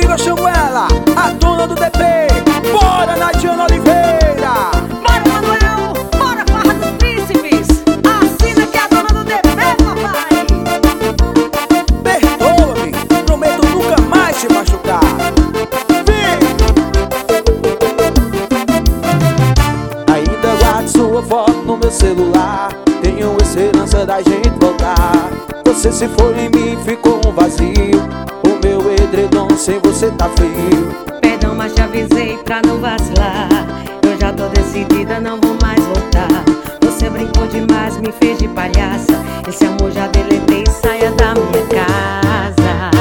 eu chamo ela, a dona do DP. Bora, Nadiana Oliveira. Bora, Manuel, bora, Farra dos Príncipes. Assina que é a dona do DP, papai. Perdoa-me, prometo nunca mais te machucar. Vem! Ainda guardo sua foto no meu celular. Tenho esperança da gente voltar. Você se foi em mim, ficou um vazio. O meu edredom sem você tá frio. Perdão, mas te avisei pra não vacilar. Eu já tô decidida, não vou mais voltar. Você brincou demais, me fez de palhaça. Esse amor já deletei, saia da minha casa.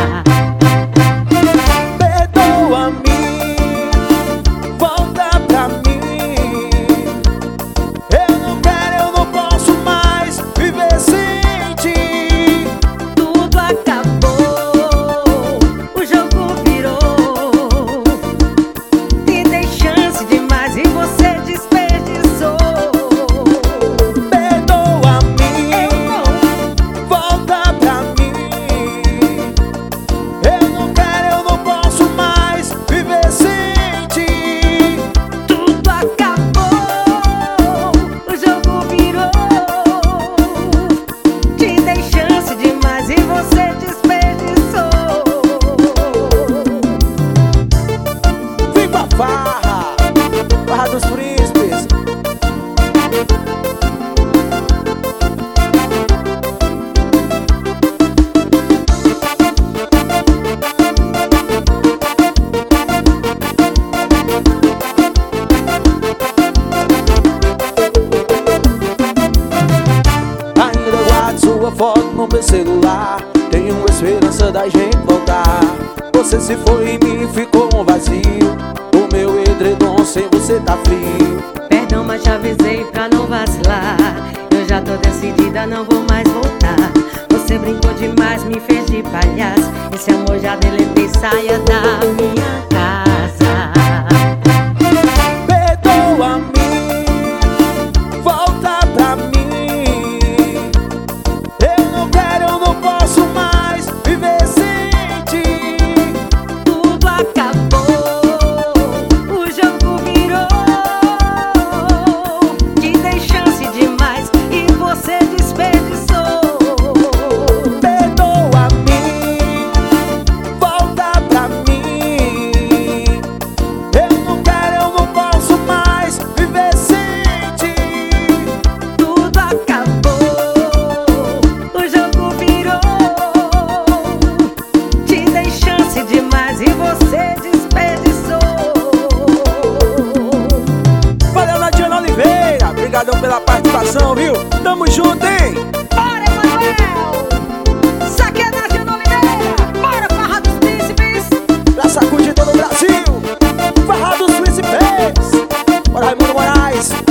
Perdoa-me, volta pra mim. Eu não quero, eu não posso mais viver sem ti. Tudo acabou, o jogo virou. Te dei chance demais e você desperdiçou. Perdoa-me, volta pra mim. Eu não quero, eu não posso mais viver sem ti. Tudo acabou, o jogo virou. Te dei chance demais e você desperdiçou. Vem pra farra, Farra dos Príncipes. Ainda guardo sua foto no meu celular. Tenho esperança da gente voltar. Você se foi em mim, ficou um vazio. O meu edredom sem você tá frio. Perdão, mas te avisei pra não vacilar. Eu já tô decidida, não vou mais voltar. Você brincou demais, me fez de palhaço. Esse amor já deletei, saia da minha casa. Perdoa-me, volta pra mim. Eu não quero, eu não posso mais viver sem ti. Tudo acabou, o jogo virou. Te dei chance demais e você desperdiçou. Perdoa-me, volta pra mim. Eu não quero, eu não posso mais viver sem ti. Tudo acabou, o jogo virou. Te dei chance demais e você desperdiçou. Valeu, Nadiana Oliveira. Obrigadão pela participação, viu? Tamo junto, hein? Bora, Emanuel! Sacanagem no Oliveira! Bora, Farra dos Príncipes! Pra sacudir todo o Brasil. Farra dos Príncipes. Bora, Raimundo Moraes.